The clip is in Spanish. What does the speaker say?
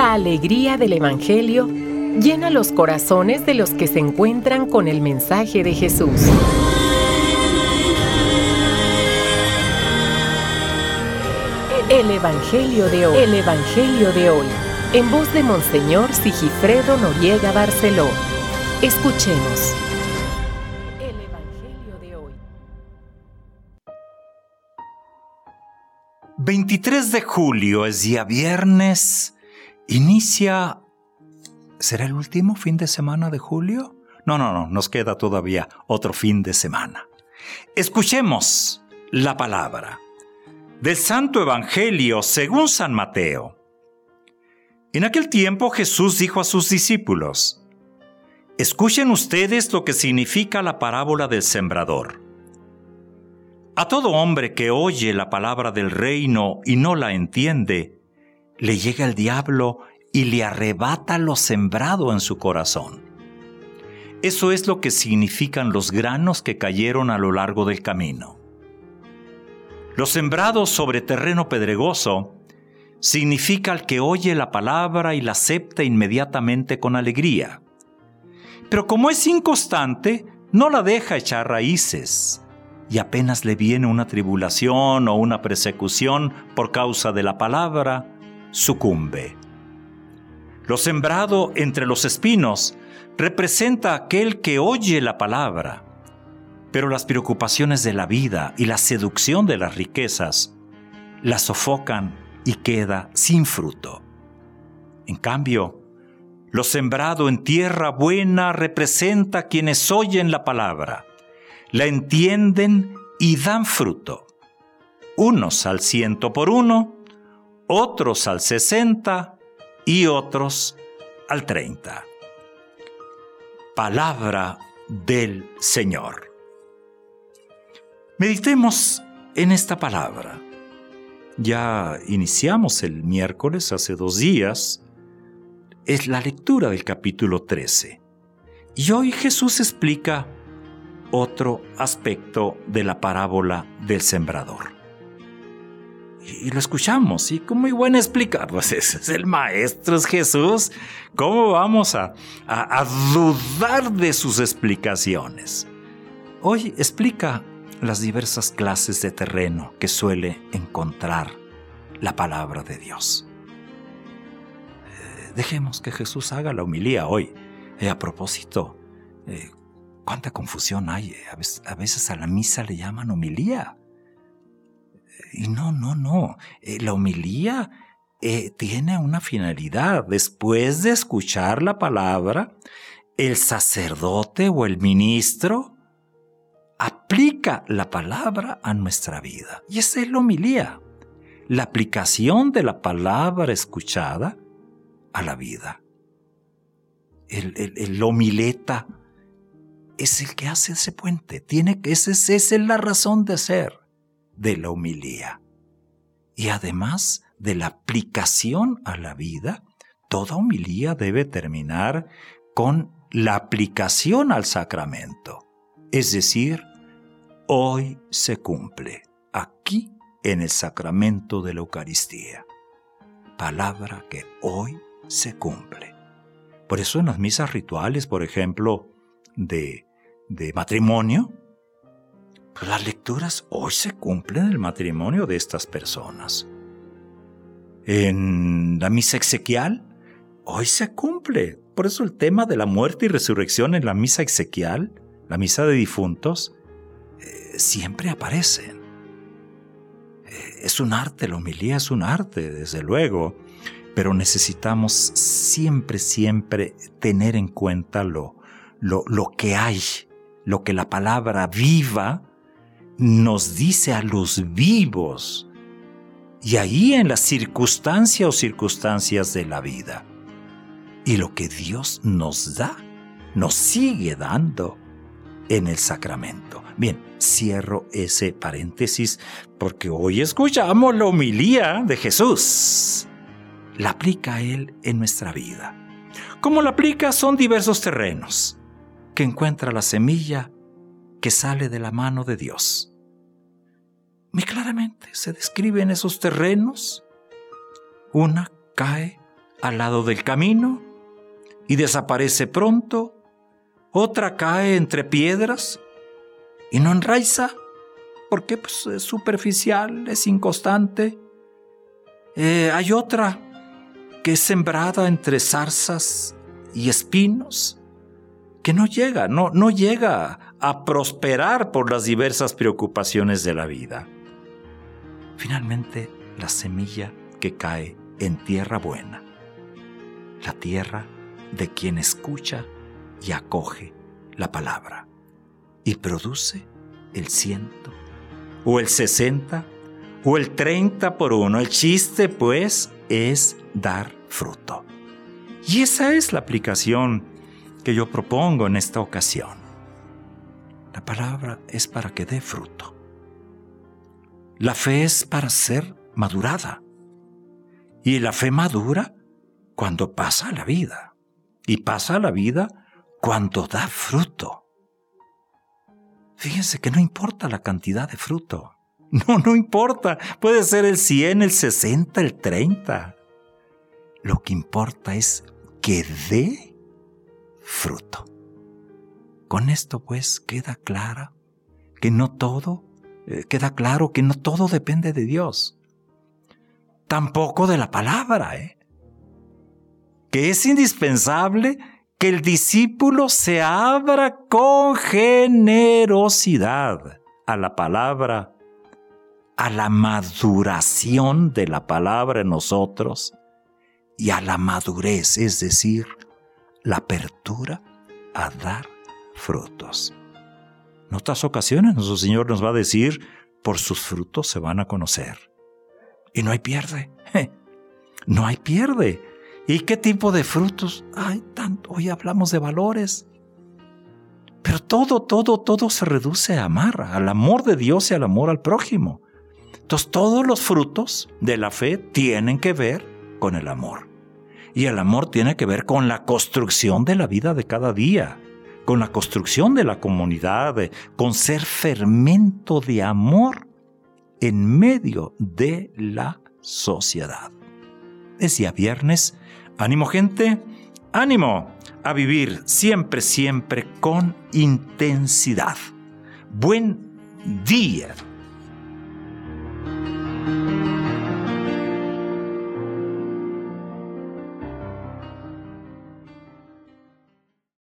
La alegría del Evangelio llena los corazones de los que se encuentran con el mensaje de Jesús. El Evangelio de hoy. El Evangelio de hoy. En voz de Monseñor Sigifredo Noriega Barceló. Escuchemos. El Evangelio de hoy. 23 de julio es día viernes. Inicia... ¿Será el último fin de semana de julio? No, nos queda todavía otro fin de semana. Escuchemos la palabra del Santo Evangelio según San Mateo. En aquel tiempo Jesús dijo a sus discípulos: escuchen ustedes lo que significa la parábola del sembrador. A todo hombre que oye la palabra del reino y no la entiende, le llega el diablo y le arrebata lo sembrado en su corazón. Eso es lo que significan los granos que cayeron a lo largo del camino. Los sembrados sobre terreno pedregoso significa el que oye la palabra y la acepta inmediatamente con alegría. Pero como es inconstante, no la deja echar raíces, y apenas le viene una tribulación o una persecución por causa de la palabra, sucumbe. Lo sembrado entre los espinos representa a aquel que oye la palabra, pero las preocupaciones de la vida y la seducción de las riquezas la sofocan y queda sin fruto. En cambio, lo sembrado en tierra buena representa a quienes oyen la palabra, la entienden y dan fruto. Unos al 100 por uno, otros al 60 y otros al 30. Palabra del Señor. Meditemos en esta palabra. Ya iniciamos el miércoles, hace 2 días, es la lectura del capítulo 13. Y hoy Jesús explica otro aspecto de la parábola del sembrador. Y lo escuchamos, y con muy buena explicación. Pues ese es el maestro, es Jesús. ¿Cómo vamos a dudar de sus explicaciones? Hoy explica las diversas clases de terreno que suele encontrar la palabra de Dios. Dejemos que Jesús haga la homilía hoy. A propósito, cuánta confusión hay. A veces a la misa le llaman homilía. Y no. La homilía tiene una finalidad. Después de escuchar la palabra, el sacerdote o el ministro aplica la palabra a nuestra vida. Y esa es la homilía. La aplicación de la palabra escuchada a la vida. El homileta es el que hace ese puente. Esa es la razón de ser de la homilía. Y además de la aplicación a la vida, toda homilía debe terminar con la aplicación al sacramento. Es decir, hoy se cumple aquí en el sacramento de la Eucaristía. Palabra que hoy se cumple. Por eso en las misas rituales, por ejemplo, de matrimonio, pues las lecturas hoy se cumplen el matrimonio de estas personas. En la misa exequial, hoy se cumple. Por eso el tema de la muerte y resurrección en la misa exequial, la misa de difuntos, siempre aparecen. Es un arte, la homilía es un arte, desde luego, pero necesitamos siempre tener en cuenta lo que hay, lo que la palabra viva nos dice a los vivos, y ahí en las circunstancias de la vida. Y lo que Dios nos da, nos sigue dando en el sacramento. Bien, cierro ese paréntesis porque hoy escuchamos la homilía de Jesús. La aplica Él en nuestra vida. ¿Cómo la aplica? Son diversos terrenos que encuentra la semilla que sale de la mano de Dios. Muy claramente se describen esos terrenos. Una cae al lado del camino y desaparece pronto. Otra cae entre piedras y no enraiza porque es superficial, es inconstante. Hay otra que es sembrada entre zarzas y espinos, que no llega a prosperar por las diversas preocupaciones de la vida. Finalmente, la semilla que cae en tierra buena, la tierra de quien escucha y acoge la palabra, y produce el 100, o el 60, o el 30 por uno. El chiste, pues, es dar fruto. Y esa es la aplicación que yo propongo en esta ocasión. La palabra es para que dé fruto. La fe es para ser madurada. Y la fe madura cuando pasa la vida. Y pasa la vida cuando da fruto. Fíjense que no importa la cantidad de fruto. No importa. Puede ser el 100, el 60, el 30. Lo que importa es que dé fruto. Con esto, pues, queda claro que no todo depende de Dios. Tampoco de la palabra, que es indispensable que el discípulo se abra con generosidad a la palabra, a la maduración de la palabra en nosotros y a la madurez, es decir, la apertura a dar frutos. En otras ocasiones nuestro Señor nos va a decir, por sus frutos se van a conocer. Y no hay pierde. No hay pierde. ¿Y qué tipo de frutos? Hay tanto. Hoy hablamos de valores. Pero todo se reduce a amar, al amor de Dios y al amor al prójimo. Entonces todos los frutos de la fe tienen que ver con el amor. Y el amor tiene que ver con la construcción de la vida de cada día, con la construcción de la comunidad, con ser fermento de amor en medio de la sociedad. Es ya viernes. Ánimo, gente, ánimo a vivir siempre con intensidad. Buen día.